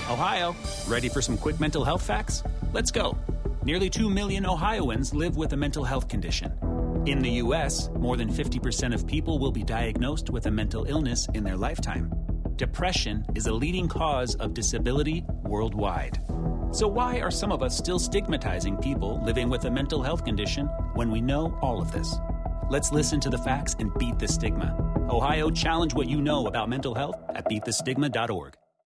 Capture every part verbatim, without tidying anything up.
Ohio, ready for some quick mental health facts? Let's go. Nearly two million Ohioans live with a mental health condition. In the U S, more than fifty percent of people will be diagnosed with a mental illness in their lifetime. Depression is a leading cause of disability worldwide. So why are some of us still stigmatizing people living with a mental health condition when we know all of this? Let's listen to the facts and beat the stigma. Ohio, challenge what you know about mental health at beat the stigma dot org.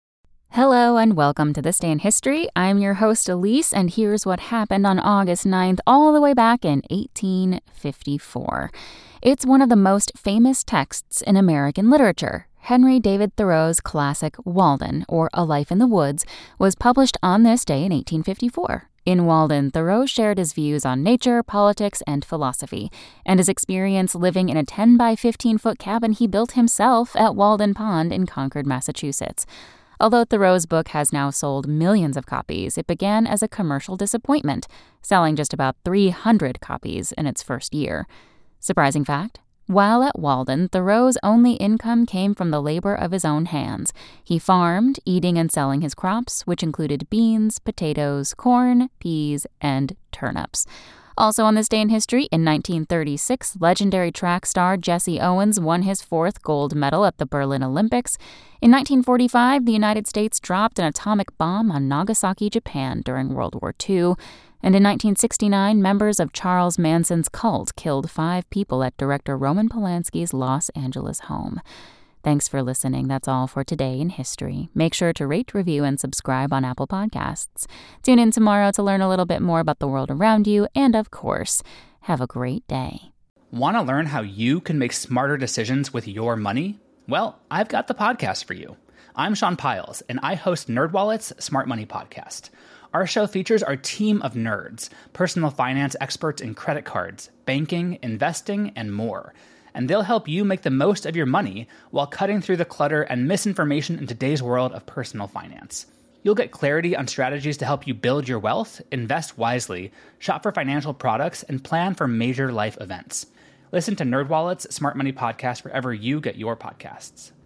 Hello and welcome to This Day in History. I'm your host Elise, and here's what happened on August ninth all the way back in eighteen fifty-four. It's one of the most famous texts in American literature. Henry David Thoreau's classic Walden, or A Life in the Woods, was published on this day in eighteen fifty-four. In Walden, Thoreau shared his views on nature, politics, and philosophy, and his experience living in a ten by fifteen foot cabin he built himself at Walden Pond in Concord, Massachusetts. Although Thoreau's book has now sold millions of copies, it began as a commercial disappointment, selling just about three hundred copies in its first year. Surprising fact? While at Walden, Thoreau's only income came from the labor of his own hands. He farmed, eating and selling his crops, which included beans, potatoes, corn, peas, and turnips. Also on this day in history, in nineteen thirty-six, legendary track star Jesse Owens won his fourth gold medal at the Berlin Olympics. In nineteen forty-five, the United States dropped an atomic bomb on Nagasaki, Japan during World War Two. And in nineteen sixty-nine, members of Charles Manson's cult killed five people at director Roman Polanski's Los Angeles home. Thanks for listening. That's all for today in history. Make sure to rate, review, and subscribe on Apple Podcasts. Tune in tomorrow to learn a little bit more about the world around you. And of course, have a great day. Want to learn how you can make smarter decisions with your money? Well, I've got the podcast for you. I'm Sean Piles, and I host NerdWallet's Smart Money Podcast. Our show features our team of nerds, personal finance experts in credit cards, banking, investing, and more. And they'll help you make the most of your money while cutting through the clutter and misinformation in today's world of personal finance. You'll get clarity on strategies to help you build your wealth, invest wisely, shop for financial products, and plan for major life events. Listen to NerdWallet's Smart Money Podcast wherever you get your podcasts.